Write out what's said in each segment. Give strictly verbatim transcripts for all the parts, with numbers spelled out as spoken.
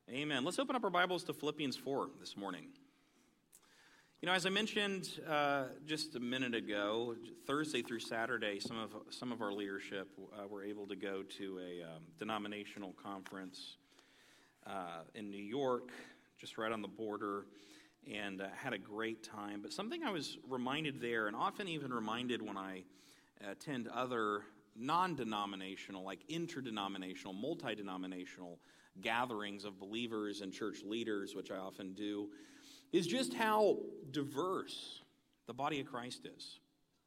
Amen. Let's open up our Bibles to Philippians four this morning. You know, as I mentioned uh, just a minute ago, Thursday through Saturday, some of some of our leadership uh, were able to go to a um, denominational conference uh, in New York, just right on the border, and uh, had a great time. But something I was reminded there, and often even reminded when I attend other non-denominational, like interdenominational, multi-denominational gatherings of believers and church leaders, which I often do, is just how diverse the body of Christ is.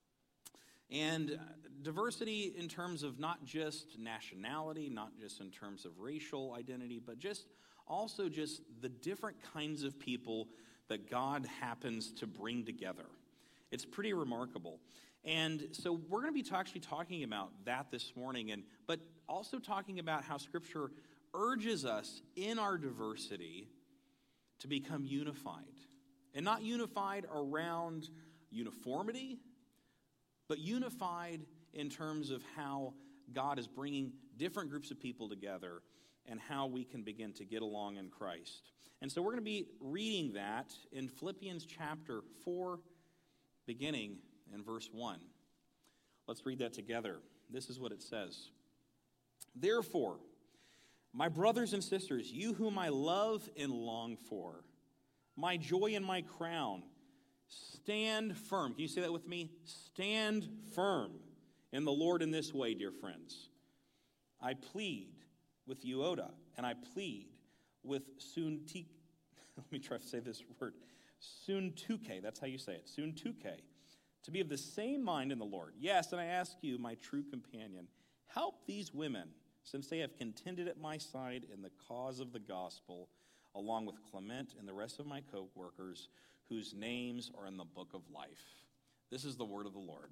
And diversity in terms of not just nationality, not just in terms of racial identity, but just also just the different kinds of people that God happens to bring together. It's pretty remarkable. And so we're going to be t- actually talking about that this morning, and but also talking about how Scripture urges us in our diversity to become unified. And not unified around uniformity, but unified in terms of how God is bringing different groups of people together and how we can begin to get along in Christ. And so we're going to be reading that in Philippians chapter four, beginning in verse one. Let's read that together. This is what it says. Therefore, my brothers and sisters, you whom I love and long for, my joy and my crown, stand firm. Can you say that with me? Stand firm in the Lord in this way, dear friends. I plead with Euodia, and I plead with Suntuke. Let me try to say this word. Suntuke, that's how you say it. Suntuke, to be of the same mind in the Lord. Yes, and I ask you, my true companion, help these women, since they have contended at my side in the cause of the gospel, along with Clement and the rest of my co-workers, whose names are in the book of life. This is the word of the Lord.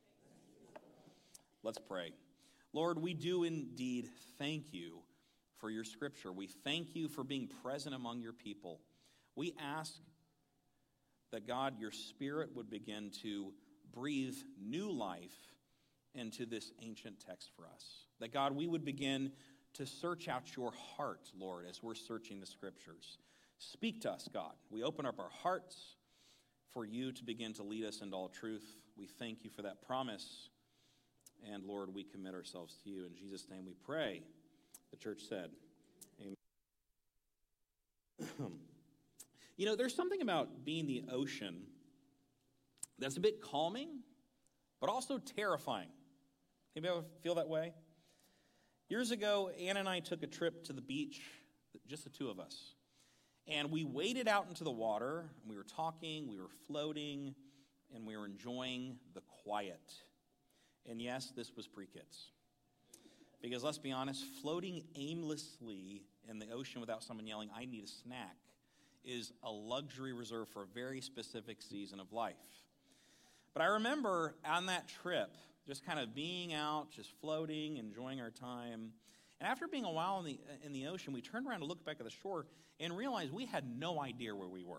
Let's pray. Lord, we do indeed thank you for your scripture. We thank you for being present among your people. We ask that, God, your Spirit would begin to breathe new life into this ancient text for us. That, God, we would begin to search out your heart, Lord, as we're searching the scriptures. Speak to us, God. We open up our hearts for you to begin to lead us into all truth. We thank you for that promise. And, Lord, we commit ourselves to you. In Jesus' name we pray. The church said, amen. You know, there's something about being the ocean that's a bit calming, but also terrifying. Anybody ever feel that way? Years ago, Ann and I took a trip to the beach, just the two of us. And we waded out into the water, and we were talking, we were floating, and we were enjoying the quiet. And yes, this was pre-kids. Because let's be honest, floating aimlessly in the ocean without someone yelling, I need a snack, is a luxury reserved for a very specific season of life. But I remember on that trip, just kind of being out, just floating, enjoying our time. And after being a while in the in the ocean, we turned around to look back at the shore and realized we had no idea where we were.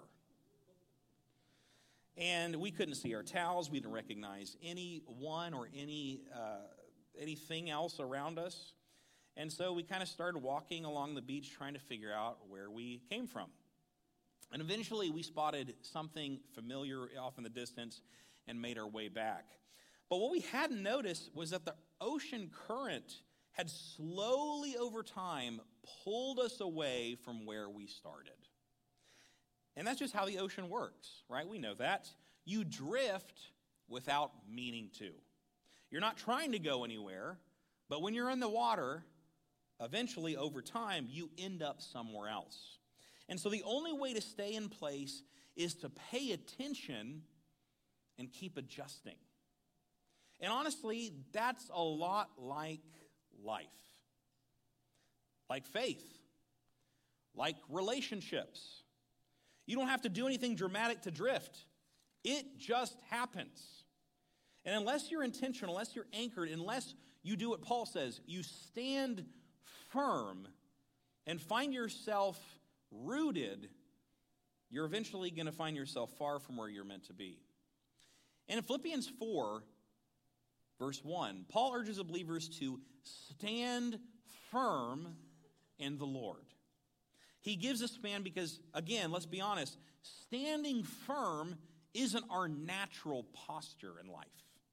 And we couldn't see our towels. We didn't recognize anyone or any uh, anything else around us. And so we kind of started walking along the beach trying to figure out where we came from. And eventually we spotted something familiar off in the distance and made our way back. But what we hadn't noticed was that the ocean current had slowly over time pulled us away from where we started. And that's just how the ocean works, right? We know that. You drift without meaning to. You're not trying to go anywhere, but when you're in the water, eventually over time, you end up somewhere else. And so the only way to stay in place is to pay attention and keep adjusting. And honestly, that's a lot like life. Like faith. Like relationships. You don't have to do anything dramatic to drift. It just happens. And unless you're intentional, unless you're anchored, unless you do what Paul says, you stand firm and find yourself rooted, you're eventually going to find yourself far from where you're meant to be. And in Philippians four, verse one, Paul urges the believers to stand firm in the Lord. He gives this command because, again, let's be honest, standing firm isn't our natural posture in life.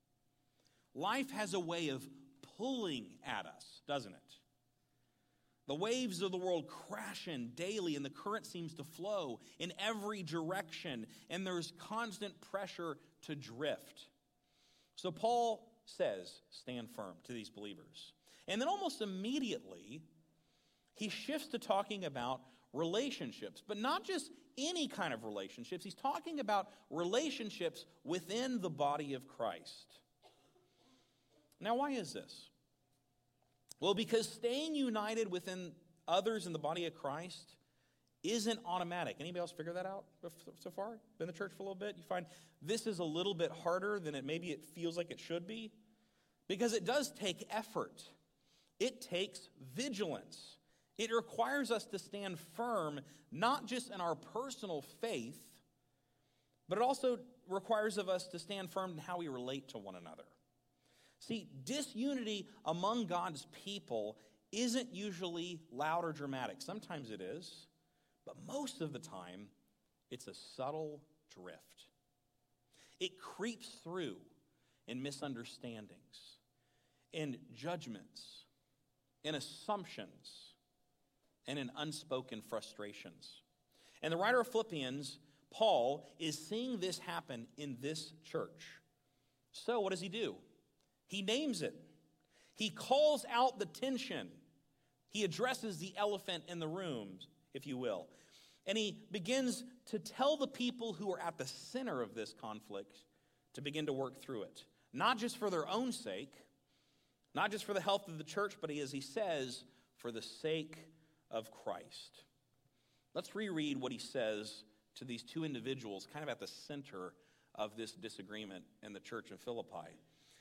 Life has a way of pulling at us, doesn't it? The waves of the world crash in daily, and the current seems to flow in every direction, and there's constant pressure to drift. So Paul says, stand firm to these believers. And then almost immediately, he shifts to talking about relationships, but not just any kind of relationships. He's talking about relationships within the body of Christ. Now, why is this? Well, because staying united within others in the body of Christ isn't automatic. Anybody else figure that out so far? Been in the church for a little bit? You find this is a little bit harder than it maybe it feels like it should be? Because it does take effort. It takes vigilance. It requires us to stand firm, not just in our personal faith, but it also requires of us to stand firm in how we relate to one another. See, disunity among God's people isn't usually loud or dramatic. Sometimes it is, but most of the time, it's a subtle drift. It creeps through in misunderstandings, in judgments, in assumptions, and in unspoken frustrations. And the writer of Philippians, Paul, is seeing this happen in this church. So what does he do? He names it. He calls out the tension. He addresses the elephant in the room, if you will. And he begins to tell the people who are at the center of this conflict to begin to work through it. Not just for their own sake, not just for the health of the church, but as he says, for the sake of Christ. Let's reread what he says to these two individuals kind of at the center of this disagreement in the church in Philippi.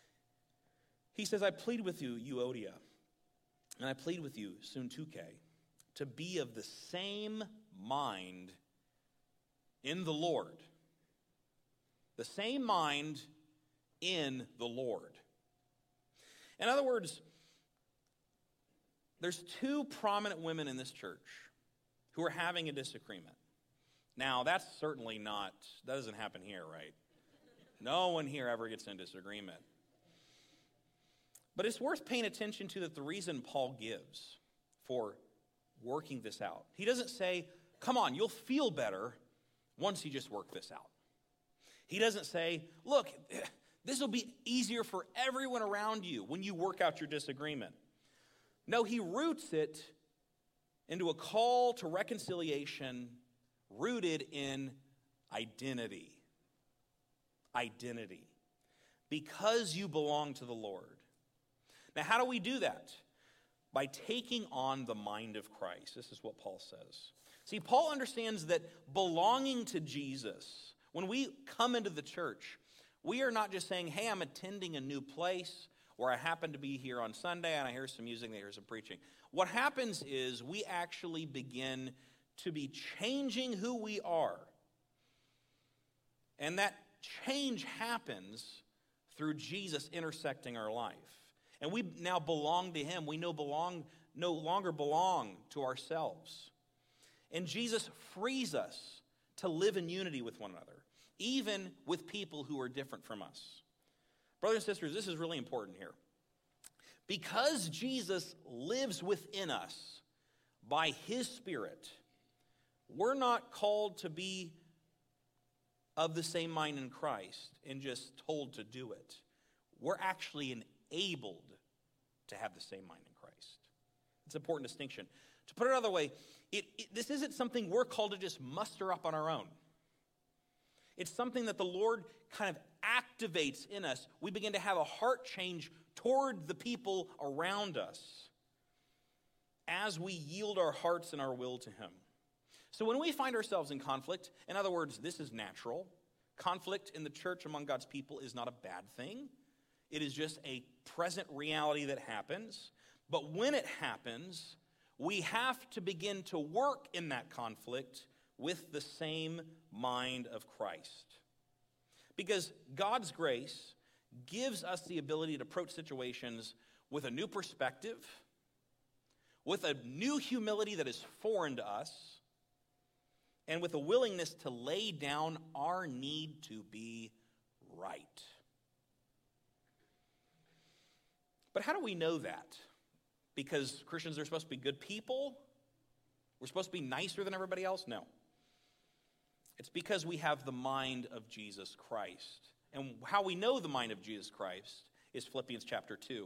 He says, I plead with you, Euodia, and I plead with you, Syntyche, to be of the same mind in the Lord. The same mind in the Lord. In other words, there's two prominent women in this church who are having a disagreement. Now, that's certainly not, that doesn't happen here, right? No one here ever gets in disagreement. But it's worth paying attention to that the reason Paul gives for working this out. He doesn't say, come on, you'll feel better once you just work this out. He doesn't say, look, this will be easier for everyone around you when you work out your disagreement. No, he roots it into a call to reconciliation rooted in identity. Identity. Because you belong to the Lord. Now, how do we do that? By taking on the mind of Christ. This is what Paul says. See, Paul understands that belonging to Jesus, when we come into the church, we are not just saying, hey, I'm attending a new place, or I happen to be here on Sunday and I hear some music and I hear some preaching. What happens is we actually begin to be changing who we are. And that change happens through Jesus intersecting our life. And we now belong to him. We no, belong, no longer belong to ourselves. And Jesus frees us to live in unity with one another, even with people who are different from us. Brothers and sisters, this is really important here. Because Jesus lives within us by his Spirit, we're not called to be of the same mind in Christ and just told to do it. We're actually enabled to have the same mind in Christ. It's an important distinction. To put it another way, it, it, this isn't something we're called to just muster up on our own. It's something that the Lord kind of activates in us. We begin to have a heart change toward the people around us as we yield our hearts and our will to him. So when we find ourselves in conflict, in other words, this is natural. Conflict in the church among God's people is not a bad thing. It is just a present reality that happens. But when it happens, we have to begin to work in that conflict with the same mind of Christ. Because God's grace gives us the ability to approach situations with a new perspective, with a new humility that is foreign to us, and with a willingness to lay down our need to be right. But how do we know that? Because Christians are supposed to be good people? We're supposed to be nicer than everybody else? No. It's because we have the mind of Jesus Christ. And how we know the mind of Jesus Christ is Philippians chapter two.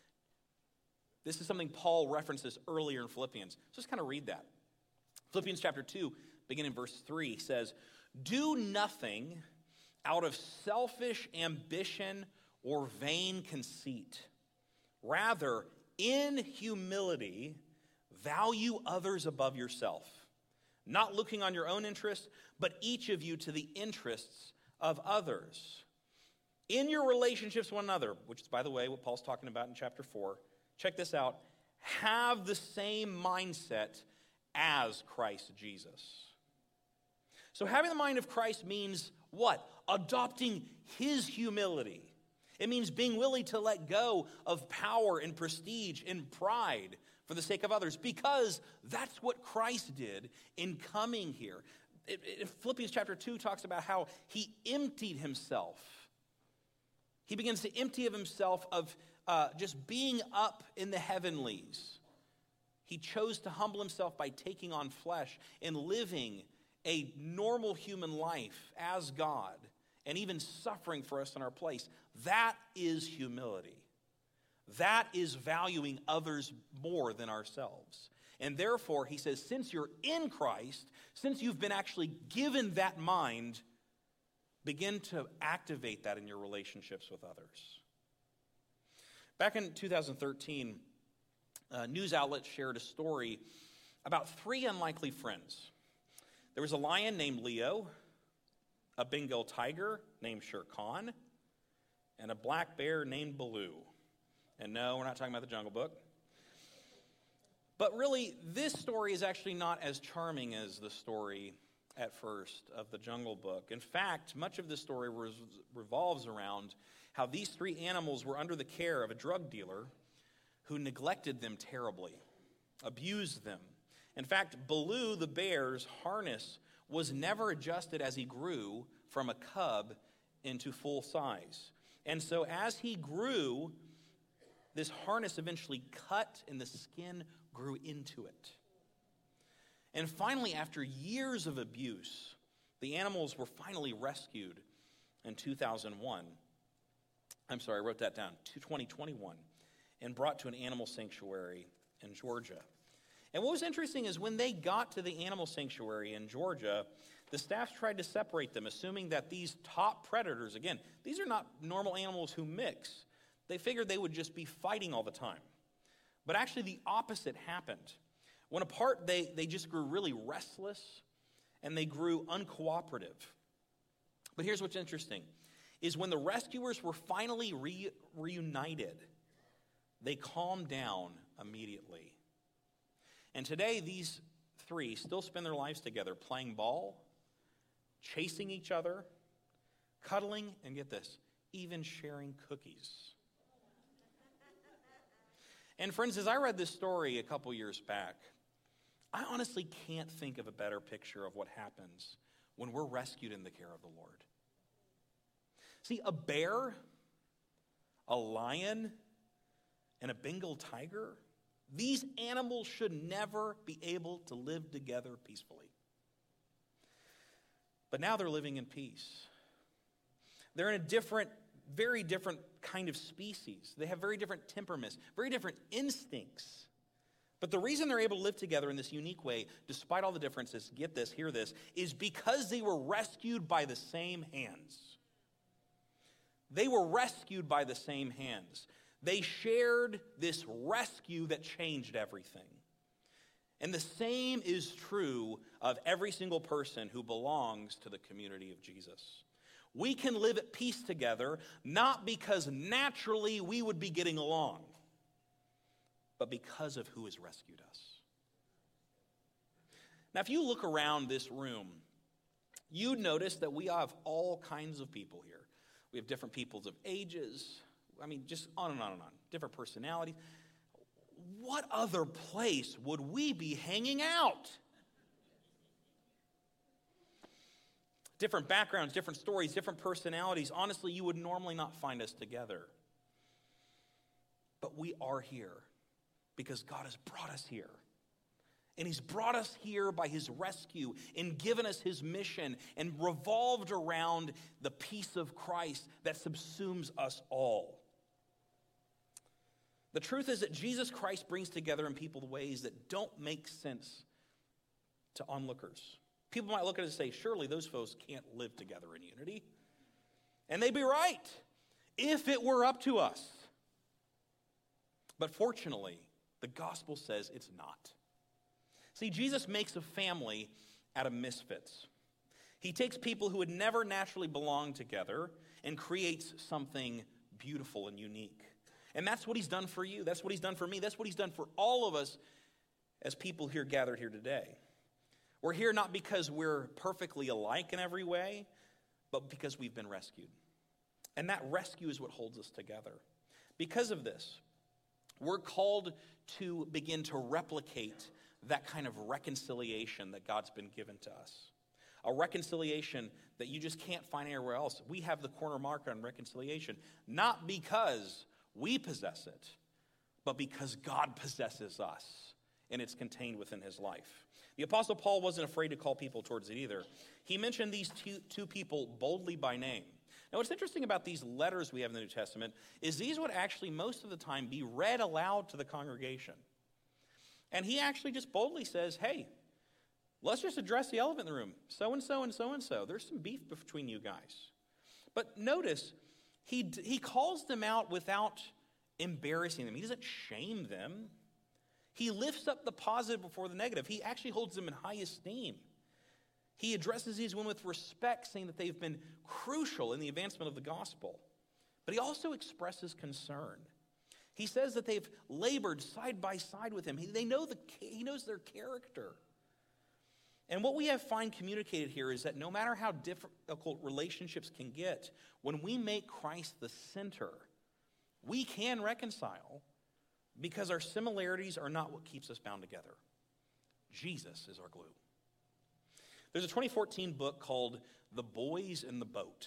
This is something Paul references earlier in Philippians. So just kind of read that. Philippians chapter two, beginning in verse three, says, "Do nothing out of selfish ambition or vain conceit. Rather, in humility, value others above yourself, not looking on your own interests, but each of you to the interests of others. In your relationships with one another," which is, by the way, what Paul's talking about in chapter four. Check this out. "Have the same mindset as Christ Jesus." So having the mind of Christ means what? Adopting his humility. It means being willing to let go of power and prestige and pride for the sake of others, because that's what Christ did in coming here. It, it, Philippians chapter two talks about how he emptied himself. He begins to empty of himself of uh, just being up in the heavenlies. He chose to humble himself by taking on flesh and living a normal human life as God, and even suffering for us in our place. That is humility. That is valuing others more than ourselves. And therefore, he says, since you're in Christ, since you've been actually given that mind, begin to activate that in your relationships with others. Back in two thousand thirteen, a news outlet shared a story about three unlikely friends. There was a lion named Leo, a Bengal tiger named Shere Khan, and a black bear named Baloo. And no, we're not talking about the Jungle Book. But really, this story is actually not as charming as the story at first of the Jungle Book. In fact, much of this story res- revolves around how these three animals were under the care of a drug dealer who neglected them terribly, abused them. In fact, Baloo the bear's harness was never adjusted as he grew from a cub into full size. And so as he grew, this harness eventually cut and the skin grew into it. And finally, after years of abuse, the animals were finally rescued in two thousand one. I'm sorry, I wrote that down, twenty twenty-one, and brought to an animal sanctuary in Georgia. And what was interesting is when they got to the animal sanctuary in Georgia, the staff tried to separate them, assuming that these top predators, again, these are not normal animals who mix. They figured they would just be fighting all the time. But actually the opposite happened. When apart, they, they just grew really restless and they grew uncooperative. But here's what's interesting, is when the rescuers were finally re- reunited, they calmed down immediately. And today, these three still spend their lives together playing ball, chasing each other, cuddling, and get this, even sharing cookies. And friends, as I read this story a couple years back, I honestly can't think of a better picture of what happens when we're rescued in the care of the Lord. See, a bear, a lion, and a Bengal tiger, these animals should never be able to live together peacefully. But now they're living in peace. They're in a different, very different kind of species. They have very different temperaments, very different instincts. But the reason they're able to live together in this unique way, despite all the differences, get this, hear this, is because they were rescued by the same hands. They were rescued by the same hands. They shared this rescue that changed everything. And the same is true of every single person who belongs to the community of Jesus. We can live at peace together, not because naturally we would be getting along, but because of who has rescued us. Now, if you look around this room, you'd notice that we have all kinds of people here. We have different peoples of ages, I mean, just on and on and on, different personalities. What other place would we be hanging out? different backgrounds, different stories, different personalities. Honestly, you would normally not find us together. But we are here because God has brought us here. And he's brought us here by his rescue and given us his mission and revolved around the peace of Christ that subsumes us all. The truth is that Jesus Christ brings together in people ways that don't make sense to onlookers. People might look at it and say, surely those folks can't live together in unity. And they'd be right if it were up to us. But fortunately, the gospel says it's not. See, Jesus makes a family out of misfits. He takes people who would never naturally belong together and creates something beautiful and unique. And that's what he's done for you. That's what he's done for me. That's what he's done for all of us as people here gathered here today. We're here not because we're perfectly alike in every way, but because we've been rescued. And that rescue is what holds us together. Because of this, we're called to begin to replicate that kind of reconciliation that God's been given to us. A reconciliation that you just can't find anywhere else. We have the corner mark on reconciliation, not because we possess it, but because God possesses us, and it's contained within his life. The Apostle Paul wasn't afraid to call people towards it either. He mentioned these two, two people boldly by name. Now, what's interesting about these letters we have in the New Testament is these would actually most of the time be read aloud to the congregation. And he actually just boldly says, hey, let's just address the elephant in the room. So-and-so and so-and-so. There's some beef between you guys. But notice, he, he calls them out without embarrassing them. He doesn't shame them. He lifts up the positive before the negative. He actually holds them in high esteem. He addresses these women with respect, saying that they've been crucial in the advancement of the gospel. But he also expresses concern. He says that they've labored side by side with him. He, they know the, he knows their character. And what we have find communicated here is that no matter how difficult relationships can get, when we make Christ the center, we can reconcile because our similarities are not what keeps us bound together. Jesus is our glue. There's a twenty fourteen book called The Boys in the Boat.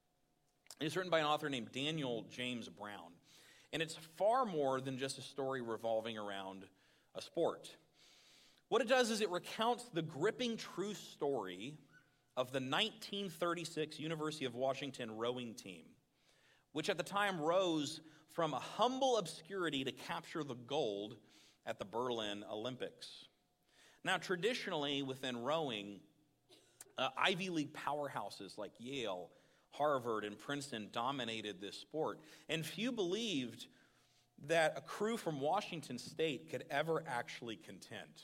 It's written by an author named Daniel James Brown. And it's far more than just a story revolving around a sport. What it does is it recounts the gripping true story of the nineteen thirty-six University of Washington rowing team, which at the time rose from a humble obscurity to capture the gold at the Berlin Olympics. Now, traditionally within rowing, uh, Ivy League powerhouses like Yale, Harvard, and Princeton dominated this sport, and few believed that a crew from Washington State could ever actually contend.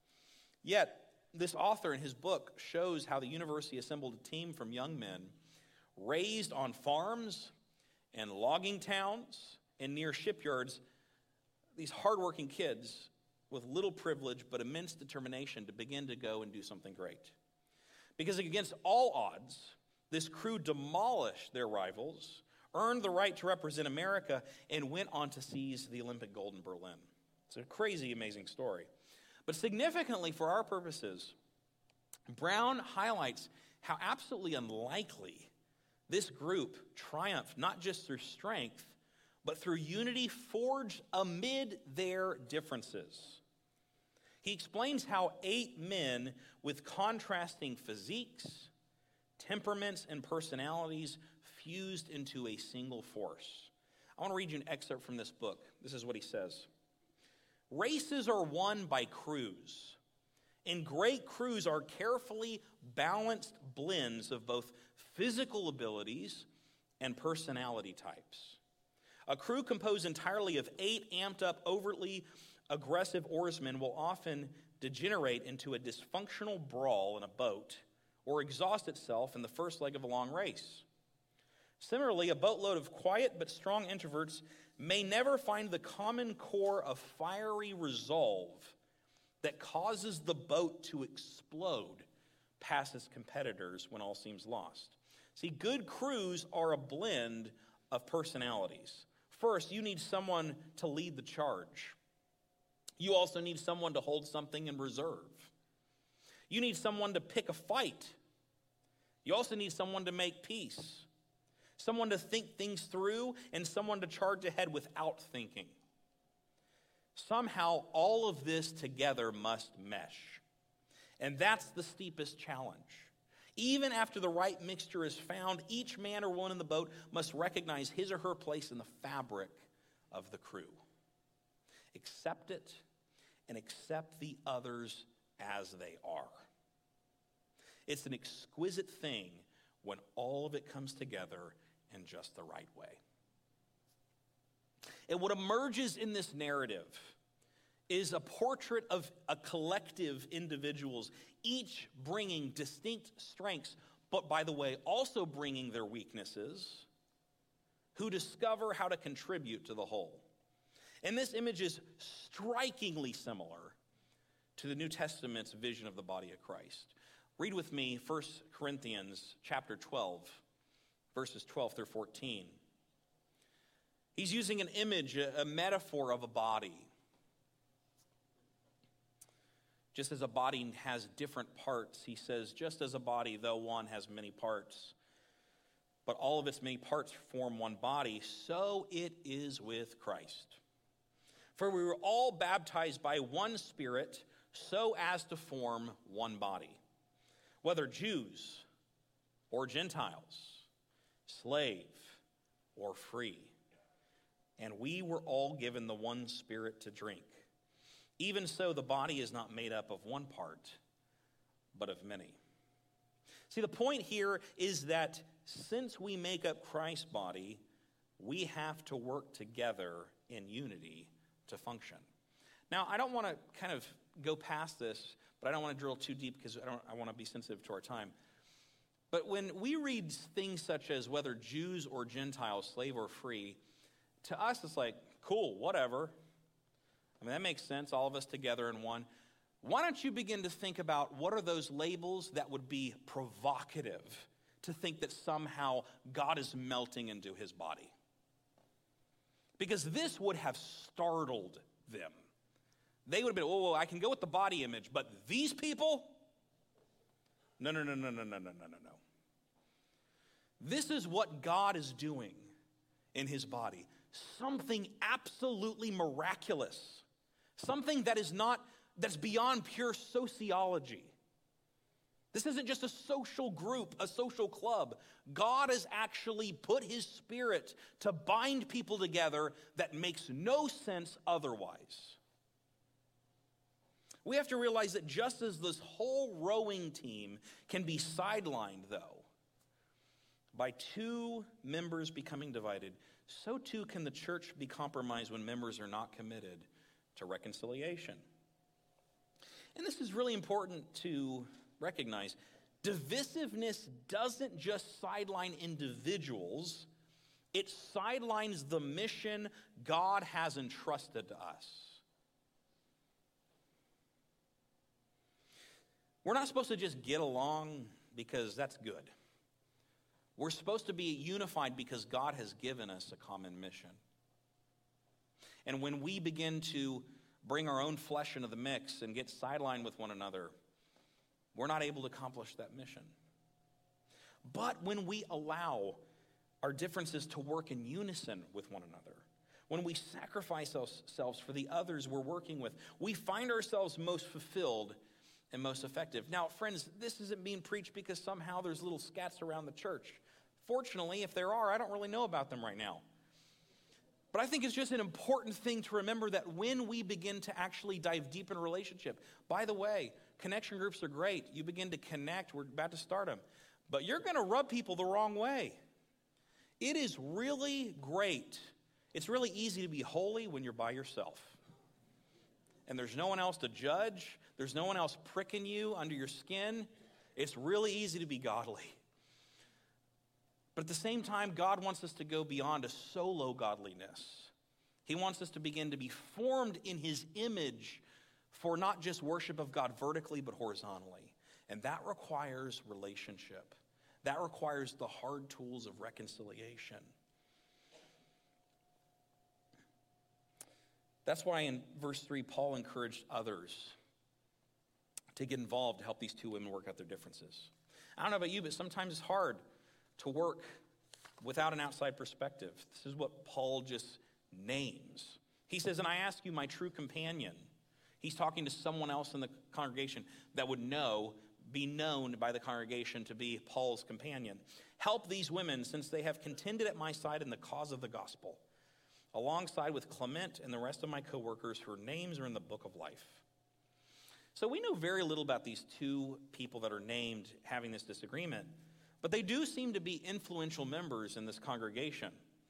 Yet, this author in his book shows how the university assembled a team from young men raised on farms and logging towns and near shipyards, these hardworking kids with little privilege but immense determination to begin to go and do something great. Because against all odds, this crew demolished their rivals, earned the right to represent America, and went on to seize the Olympic gold in Berlin. It's a crazy, amazing story. But significantly for our purposes, Brown highlights how absolutely unlikely this group triumphed, not just through strength, but through unity forged amid their differences. He explains how eight men with contrasting physiques, temperaments, and personalities fused into a single force. I want to read you an excerpt from this book. This is what he says. Races are won by crews, and great crews are carefully balanced blends of both physical abilities and personality types. A crew composed entirely of eight amped-up, overtly aggressive oarsmen will often degenerate into a dysfunctional brawl in a boat or exhaust itself in the first leg of a long race. Similarly, a boatload of quiet but strong introverts may never find the common core of fiery resolve that causes the boat to explode past its competitors when all seems lost. See, good crews are a blend of personalities. First, you need someone to lead the charge. You also need someone to hold something in reserve. You need someone to pick a fight. You also need someone to make peace, someone to think things through, and someone to charge ahead without thinking. Somehow, all of this together must mesh. And that's the steepest challenge. Even after the right mixture is found, each man or woman in the boat must recognize his or her place in the fabric of the crew. Accept it and accept the others as they are. It's an exquisite thing when all of it comes together in just the right way. And what emerges in this narrative is a portrait of a collective individuals, each bringing distinct strengths, but by the way, also bringing their weaknesses, who discover how to contribute to the whole. And this image is strikingly similar to the New Testament's vision of the body of Christ. Read with me First Corinthians chapter twelve, verses twelve through fourteen. He's using an image, a, a metaphor of a body. Just as a body has different parts, he says, just as a body, though one has many parts, but all of its many parts form one body, so it is with Christ. For we were all baptized by one Spirit, so as to form one body, whether Jews or Gentiles, slave or free. And we were all given the one Spirit to drink. Even so, the body is not made up of one part, but of many. See, the point here is that since we make up Christ's body, we have to work together in unity to function. Now, I don't want to kind of go past this, but I don't want to drill too deep because I don't. I want to be sensitive to our time. But when we read things such as whether Jews or Gentiles, slave or free, to us it's like, cool, whatever. I mean, that makes sense, all of us together in one. Why don't you begin to think about what are those labels that would be provocative to think that somehow God is melting into his body? Because this would have startled them. They would have been, oh, I can go with the body image, but these people? No, no, no, no, no, no, no, no, no, no. This is what God is doing in his body. Something absolutely miraculous. Something that is not, that's beyond pure sociology. This isn't just a social group, a social club. God has actually put his Spirit to bind people together that makes no sense otherwise. We have to realize that just as this whole rowing team can be sidelined, though, by two members becoming divided, so too can the church be compromised when members are not committed to reconciliation. And this is really important to recognize. Divisiveness doesn't just sideline individuals, it sidelines the mission God has entrusted to us. We're not supposed to just get along because that's good. We're supposed to be unified because God has given us a common mission. And when we begin to bring our own flesh into the mix and get sidelined with one another, we're not able to accomplish that mission. But when we allow our differences to work in unison with one another, when we sacrifice ourselves for the others we're working with, we find ourselves most fulfilled and most effective. Now, friends, this isn't being preached because somehow there's little scats around the church. Fortunately, if there are, I don't really know about them right now. But I think it's just an important thing to remember that when we begin to actually dive deep in a relationship, by the way, connection groups are great. You begin to connect. We're about to start them. But you're going to rub people the wrong way. It is really great. It's really easy to be holy when you're by yourself. And there's no one else to judge. There's no one else pricking you under your skin. It's really easy to be godly. But at the same time, God wants us to go beyond a solo godliness. He wants us to begin to be formed in his image for not just worship of God vertically, but horizontally. And that requires relationship. That requires the hard tools of reconciliation. That's why in verse three, Paul encouraged others to get involved to help these two women work out their differences. I don't know about you, but sometimes it's hard to work without an outside perspective. This is what Paul just names. He says, and I ask you, my true companion. He's talking to someone else in the congregation that would know, be known by the congregation to be Paul's companion. Help these women, since they have contended at my side in the cause of the gospel, alongside with Clement and the rest of my co-workers whose names are in the book of life. So we know very little about these two people that are named having this disagreement, but they do seem to be influential members in this congregation,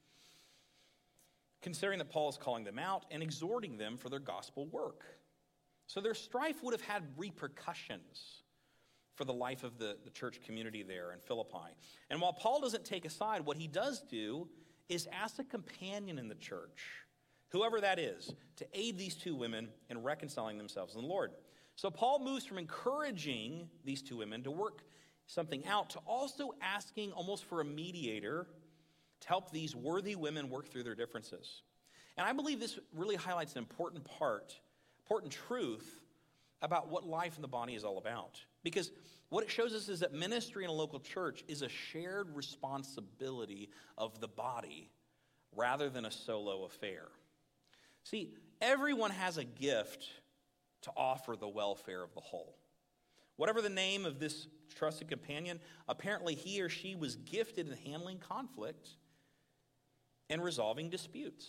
considering that Paul is calling them out and exhorting them for their gospel work. So their strife would have had repercussions for the life of the, the church community there in Philippi. And while Paul doesn't take a side, what he does do is ask a companion in the church, whoever that is, to aid these two women in reconciling themselves in the Lord. So Paul moves from encouraging these two women to work something out to also asking almost for a mediator to help these worthy women work through their differences. And I believe this really highlights an important part, important truth about what life in the body is all about. Because what it shows us is that ministry in a local church is a shared responsibility of the body rather than a solo affair. See, everyone has a gift to offer the welfare of the whole. Whatever the name of this trusted companion, apparently he or she was gifted in handling conflict and resolving disputes.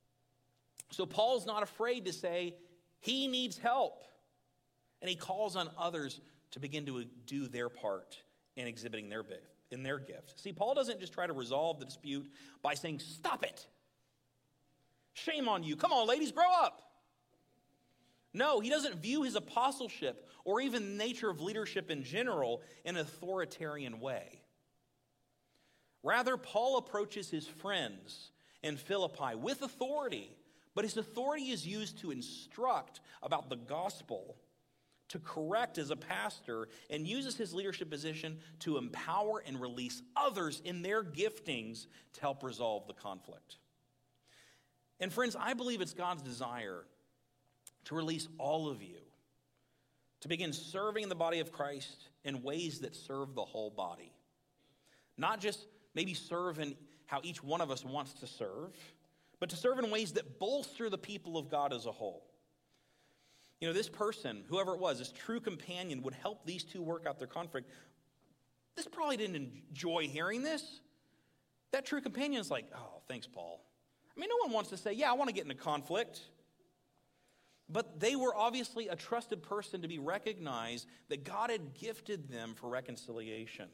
So Paul's not afraid to say he needs help, and he calls on others to begin to do their part in exhibiting their in their gift. See, Paul doesn't just try to resolve the dispute by saying, "Stop it. Shame on you. Come on, ladies, grow up." No, he doesn't view his apostleship or even the nature of leadership in general in an authoritarian way. Rather, Paul approaches his friends in Philippi with authority, but his authority is used to instruct about the gospel, to correct as a pastor, and uses his leadership position to empower and release others in their giftings to help resolve the conflict. And friends, I believe it's God's desire to release all of you to begin serving the body of Christ in ways that serve the whole body. Not just maybe serve in how each one of us wants to serve, but to serve in ways that bolster the people of God as a whole. You know, this person, whoever it was, this true companion, would help these two work out their conflict. This probably didn't enjoy hearing this. That true companion is like, "Oh, thanks, Paul." I mean, no one wants to say, "Yeah, I want to get into conflict." But they were obviously a trusted person to be recognized that God had gifted them for reconciliation.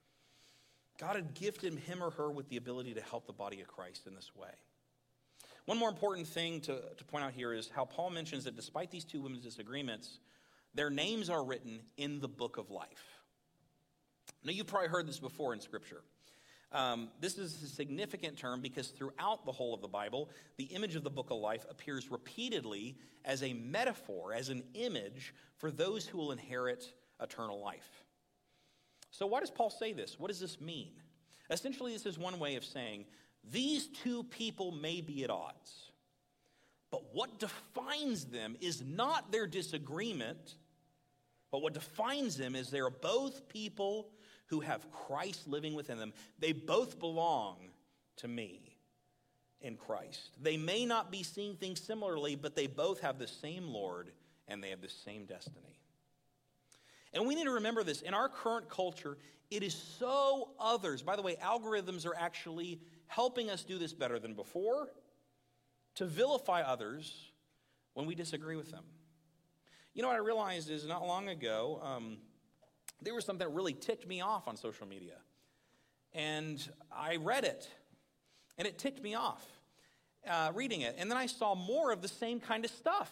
God had gifted him or her with the ability to help the body of Christ in this way. One more important thing to, to point out here is how Paul mentions that despite these two women's disagreements, their names are written in the book of life. Now, you've probably heard this before in Scripture. Um, this is a significant term because throughout the whole of the Bible, the image of the book of life appears repeatedly as a metaphor, as an image for those who will inherit eternal life. So why does Paul say this? What does this mean? Essentially, this is one way of saying these two people may be at odds, but what defines them is not their disagreement, but what defines them is they're both people who have Christ living within them. They both belong to me in Christ. They may not be seeing things similarly, but they both have the same Lord and they have the same destiny. And we need to remember this. In our current culture, it is so others. By the way, algorithms are actually helping us do this better than before, to vilify others when we disagree with them. You know what I realized is not long ago, um, there was something that really ticked me off on social media. And I read it, and it ticked me off uh, reading it. And then I saw more of the same kind of stuff.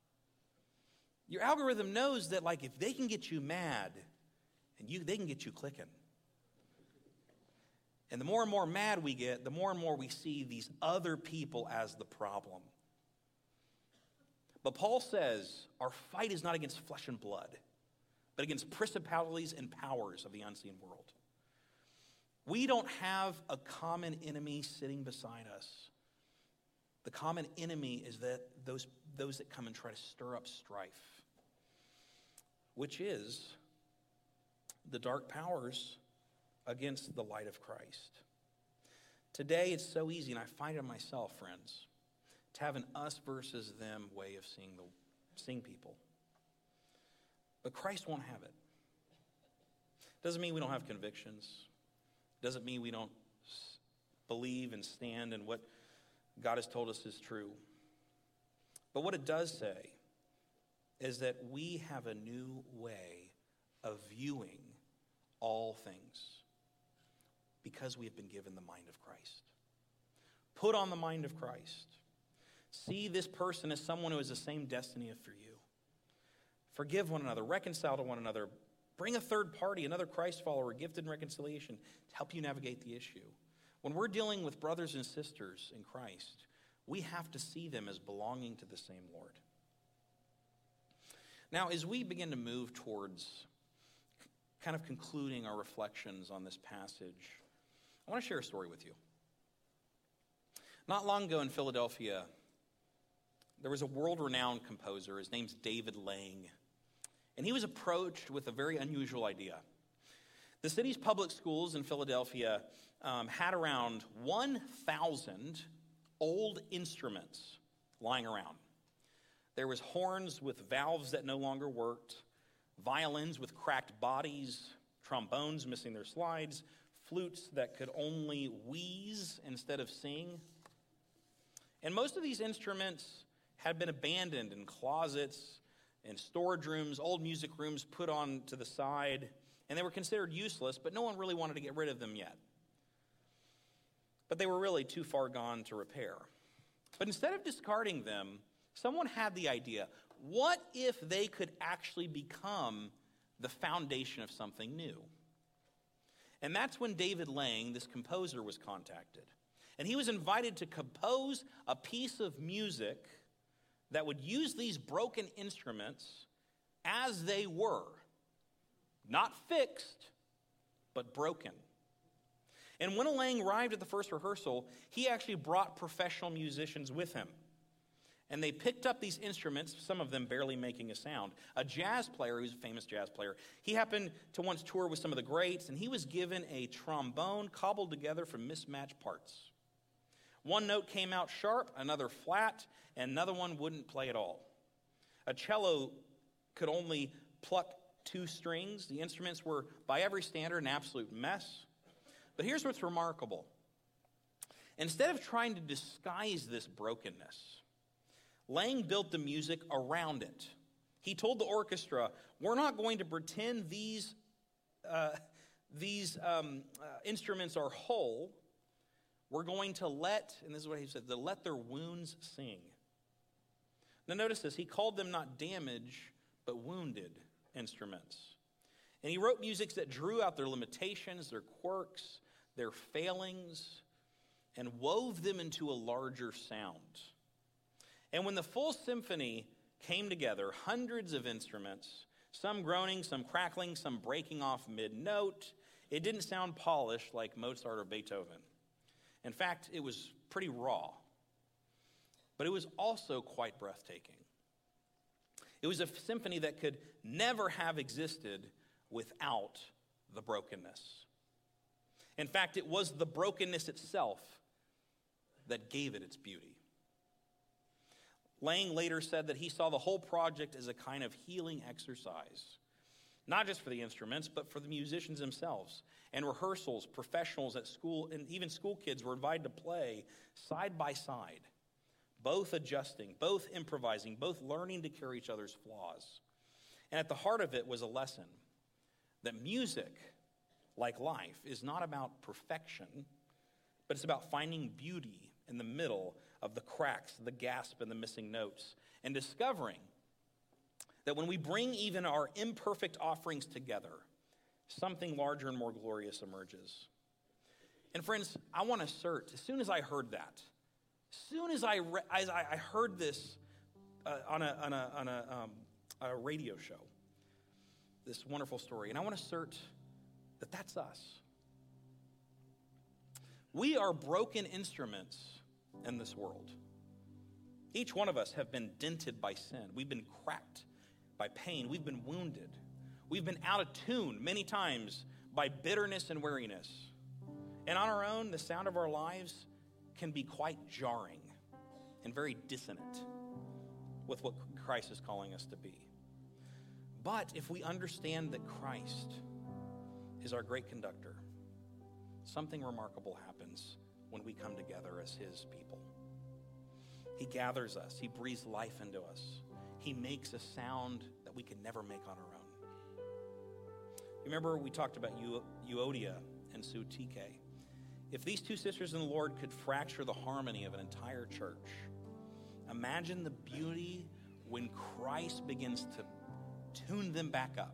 Your algorithm knows that, like, if they can get you mad, and you, they can get you clicking. And the more and more mad we get, the more and more we see these other people as the problem. But Paul says our fight is not against flesh and blood, but against principalities and powers of the unseen world. We don't have a common enemy sitting beside us. The common enemy is that those, those that come and try to stir up strife, which is the dark powers against the light of Christ. Today, it's so easy, and I find it myself, friends, to have an us versus them way of seeing the seeing people. But Christ won't have it. Doesn't mean we don't have convictions. Doesn't mean we don't believe and stand in what God has told us is true. But what it does say is that we have a new way of viewing all things because we have been given the mind of Christ. Put on the mind of Christ. See this person as someone who has the same destiny for you. Forgive one another, reconcile to one another, bring a third party, another Christ follower, gifted in reconciliation to help you navigate the issue. When we're dealing with brothers and sisters in Christ, we have to see them as belonging to the same Lord. Now, as we begin to move towards kind of concluding our reflections on this passage, I want to share a story with you. Not long ago in Philadelphia, there was a world-renowned composer. His name's David Lang. And he was approached with a very unusual idea. The city's public schools in Philadelphia um, had around one thousand old instruments lying around. There was horns with valves that no longer worked, violins with cracked bodies, trombones missing their slides, flutes that could only wheeze instead of sing. And most of these instruments had been abandoned in closets, in storage rooms, old music rooms put on to the side, and they were considered useless, but no one really wanted to get rid of them yet. But they were really too far gone to repair. But instead of discarding them, someone had the idea, what if they could actually become the foundation of something new? And that's when David Lang, this composer, was contacted. And he was invited to compose a piece of music that would use these broken instruments as they were. Not fixed, but broken. And when Lang arrived at the first rehearsal, he actually brought professional musicians with him. And they picked up these instruments, some of them barely making a sound. A jazz player, who's a famous jazz player, he happened to once tour with some of the greats, and he was given a trombone cobbled together from mismatched parts. One note came out sharp, another flat, and another one wouldn't play at all. A cello could only pluck two strings. The instruments were, by every standard, an absolute mess. But here's what's remarkable. Instead of trying to disguise this brokenness, Lang built the music around it. He told the orchestra, we're not going to pretend these, uh, these um, uh, instruments are whole. We're going to let, and this is what he said, to let their wounds sing. Now notice this, he called them not damaged, but wounded instruments. And he wrote music that drew out their limitations, their quirks, their failings, and wove them into a larger sound. And when the full symphony came together, hundreds of instruments, some groaning, some crackling, some breaking off mid-note, it didn't sound polished like Mozart or Beethoven. In fact, it was pretty raw, but it was also quite breathtaking. It was a symphony that could never have existed without the brokenness. In fact, it was the brokenness itself that gave it its beauty. Lang later said that he saw the whole project as a kind of healing exercise, not just for the instruments, but for the musicians themselves. And rehearsals, professionals at school, and even school kids were invited to play side by side, both adjusting, both improvising, both learning to carry each other's flaws. And at the heart of it was a lesson that music, like life, is not about perfection, but it's about finding beauty in the middle of the cracks, the gasp, and the missing notes, and discovering that when we bring even our imperfect offerings together, something larger and more glorious emerges. And friends, I want to assert, as soon as I heard that, as soon as I re- as I, I heard this uh, on a on a on a, um, a radio show, this wonderful story, and I want to assert that that's us. We are broken instruments in this world. Each one of us have been dented by sin. We've been cracked by pain. We've been wounded. We've been out of tune many times by bitterness and weariness. And on our own, the sound of our lives can be quite jarring and very dissonant with what Christ is calling us to be. But if we understand that Christ is our great conductor, something remarkable happens when we come together as his people. He gathers us. He breathes life into us. He makes a sound that we can never make on our own. You remember we talked about Euodia and Syntyche. If these two sisters in the Lord could fracture the harmony of an entire church, imagine the beauty when Christ begins to tune them back up.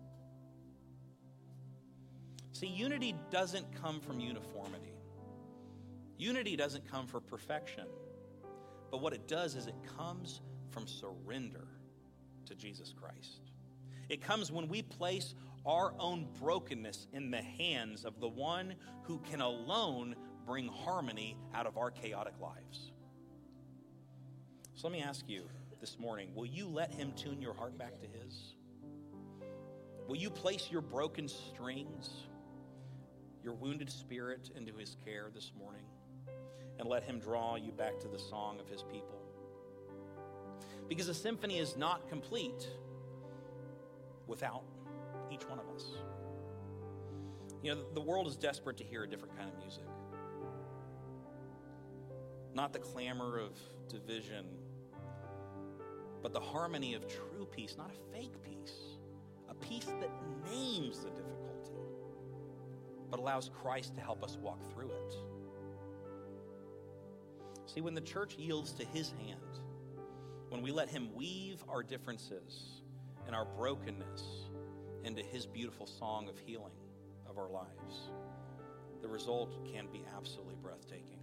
See, unity doesn't come from uniformity. Unity doesn't come from perfection. But what it does is it comes from surrender to Jesus Christ. It comes when we place our own brokenness in the hands of the one who can alone bring harmony out of our chaotic lives. So let me ask you this morning, will you let him tune your heart back to his? Will you place your broken strings, your wounded spirit into his care this morning, and let him draw you back to the song of his people? Because a symphony is not complete without each one of us. You know, the world is desperate to hear a different kind of music. Not the clamor of division, but the harmony of true peace, not a fake peace. A peace that names the difficulty, but allows Christ to help us walk through it. See, when the church yields to his hand, when we let him weave our differences and our brokenness into his beautiful song of healing of our lives, the result can be absolutely breathtaking.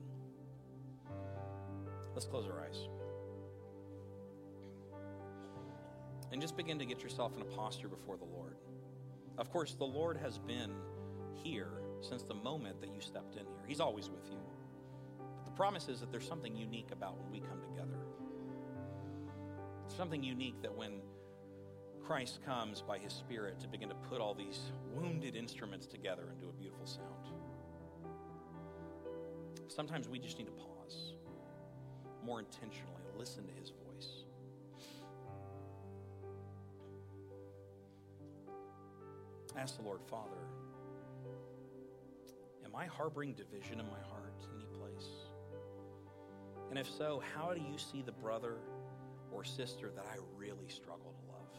Let's close our eyes. And just begin to get yourself in a posture before the Lord. Of course, the Lord has been here since the moment that you stepped in here. He's always with you. But the promise is that there's something unique about when we come together. It's something unique that when Christ comes by his Spirit to begin to put all these wounded instruments together into a beautiful sound. Sometimes we just need to pause more intentionally, listen to his voice. Ask the Lord, Father, am I harboring division in my heart in any place? And if so, how do you see the brother or sister that I really struggle to love?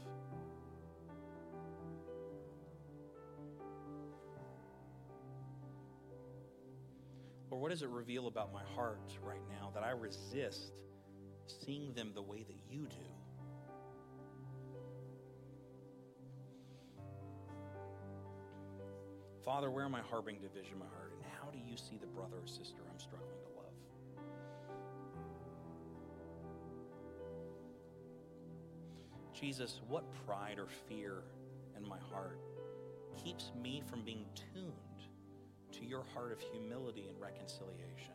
Or what does it reveal about my heart right now that I resist seeing them the way that you do? Father, where am I harboring division in my heart? And how do you see the brother or sister I'm struggling to love? Jesus, what pride or fear in my heart keeps me from being tuned to your heart of humility and reconciliation?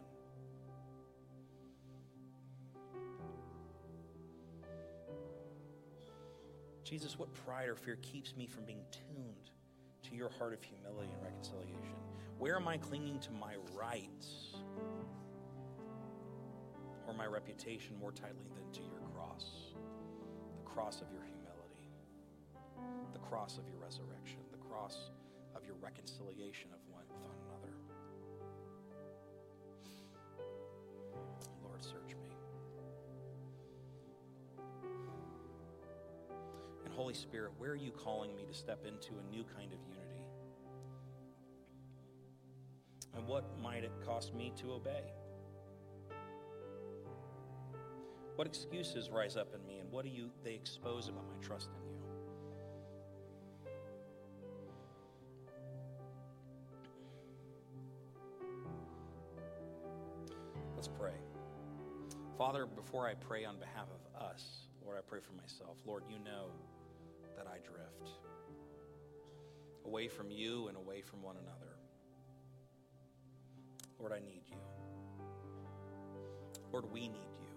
Jesus, what pride or fear keeps me from being tuned to your heart of humility and reconciliation? Where am I clinging to my rights or my reputation more tightly than to your cross? The cross of your humility, the cross of your resurrection, the cross of your reconciliation of one with one another. Lord, search me. And Holy Spirit, where are you calling me to step into a new kind of unity? And what might it cost me to obey? What excuses rise up in me, and what do you they expose about my trust in you? Let's pray. Father, before I pray on behalf of us, Lord, I pray for myself. Lord, you know that I drift away from you and away from one another. Lord, I need you. Lord, we need you.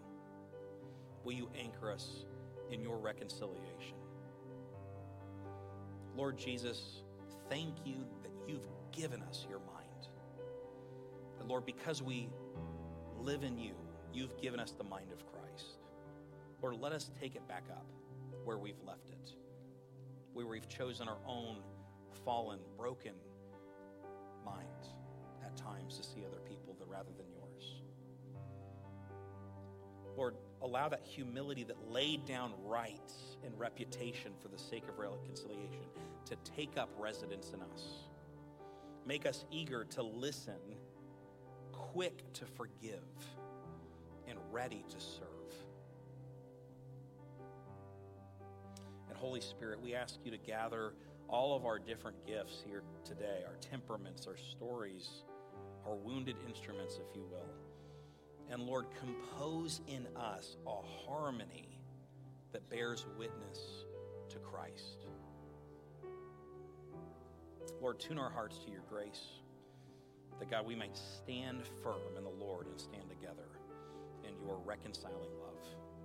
Will you anchor us in your reconciliation? Lord Jesus, thank you that you've given us your mind. And Lord, because we live in you, you've given us the mind of Christ. Lord, let us take it back up where we've left it, where we've chosen our own fallen, broken mind at times to see other people rather than yours. Lord, allow that humility that laid down rights and reputation for the sake of reconciliation to take up residence in us. Make us eager to listen, quick to forgive, and ready to serve. And Holy Spirit, we ask you to gather all of our different gifts here today, our temperaments, our stories, our wounded instruments, if you will. And Lord, compose in us a harmony that bears witness to Christ. Lord, tune our hearts to your grace, that God, we might stand firm in the Lord and stand together in your reconciling love.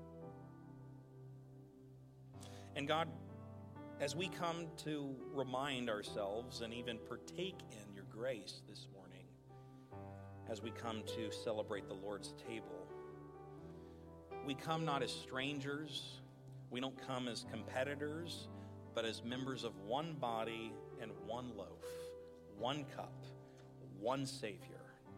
And God, as we come to remind ourselves and even partake in your grace this morning, as we come to celebrate the Lord's table, we come not as strangers, we don't come as competitors, but as members of one body and one loaf, one cup, one Savior.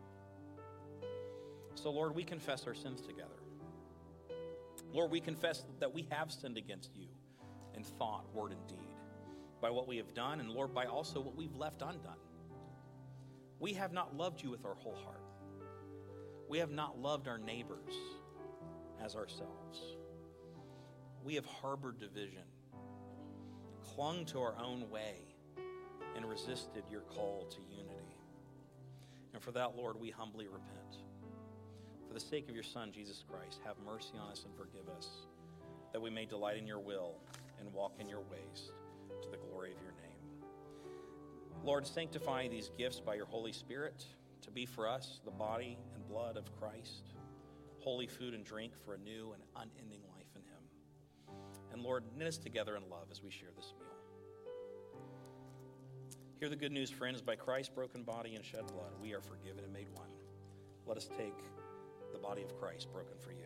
So Lord, we confess our sins together. Lord, we confess that we have sinned against you in thought, word, and deed, by what we have done, and Lord, by also what we've left undone. We have not loved you with our whole heart. We have not loved our neighbors as ourselves. We have harbored division, clung to our own way, and resisted your call to unity. And for that, Lord, we humbly repent. For the sake of your Son, Jesus Christ, have mercy on us and forgive us, that we may delight in your will and walk in your ways to the glory of your name. Lord, sanctify these gifts by your Holy Spirit to be for us the body and blood of Christ, holy food and drink for a new and unending life in him. And Lord, knit us together in love as we share this meal. Hear the good news, friends. By Christ's broken body and shed blood, we are forgiven and made one. Let us take the body of Christ broken for you.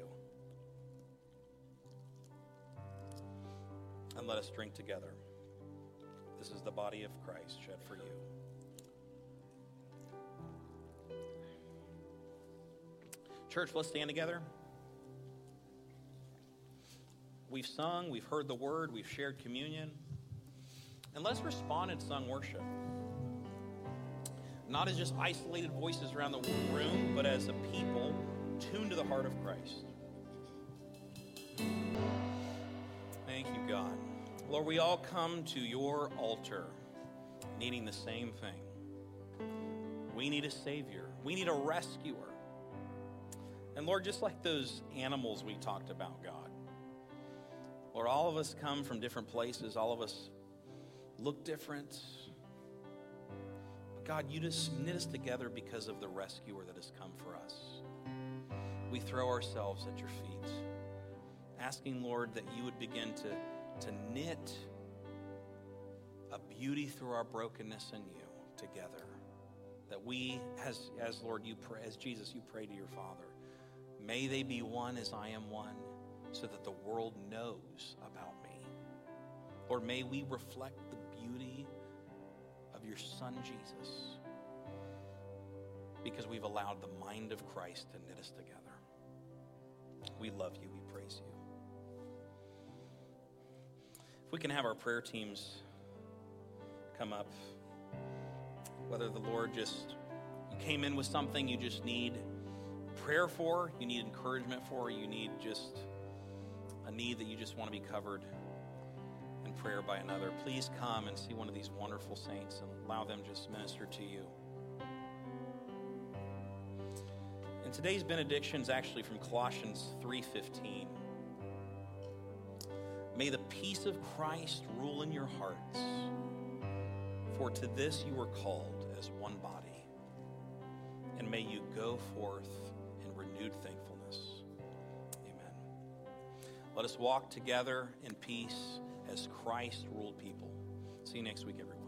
And let us drink together. This is the body of Christ shed for you. Church, let's stand together. We've sung, we've heard the word, we've shared communion. And let's respond in sung worship. Not as just isolated voices around the room, but as a people tuned to the heart of Christ. Thank you, God. Lord, we all come to your altar needing the same thing. We need a Savior. We need a rescuer. And Lord, just like those animals we talked about, God, Lord, all of us come from different places. All of us look different. But God, you just knit us together because of the rescuer that has come for us. We throw ourselves at your feet, asking, Lord, that you would begin to, to knit a beauty through our brokenness in you together. That we, as, as Lord, you pray, as Jesus, you pray to your Father, may they be one as I am one, so that the world knows about me. Lord, may we reflect the beauty of your Son, Jesus, because we've allowed the mind of Christ to knit us together. We love you. We praise you. If we can have our prayer teams come up, whether the Lord just, you came in with something you just need prayer for, you need encouragement for, you need just a need that you just want to be covered in prayer by another, please come and see one of these wonderful saints and allow them just minister to you. And today's benediction is actually from Colossians three fifteen. May the peace of Christ rule in your hearts, for to this you were called as one body, and may you go forth in renewed thankfulness. Amen. Let us walk together in peace as Christ ruled people. See you next week, everyone.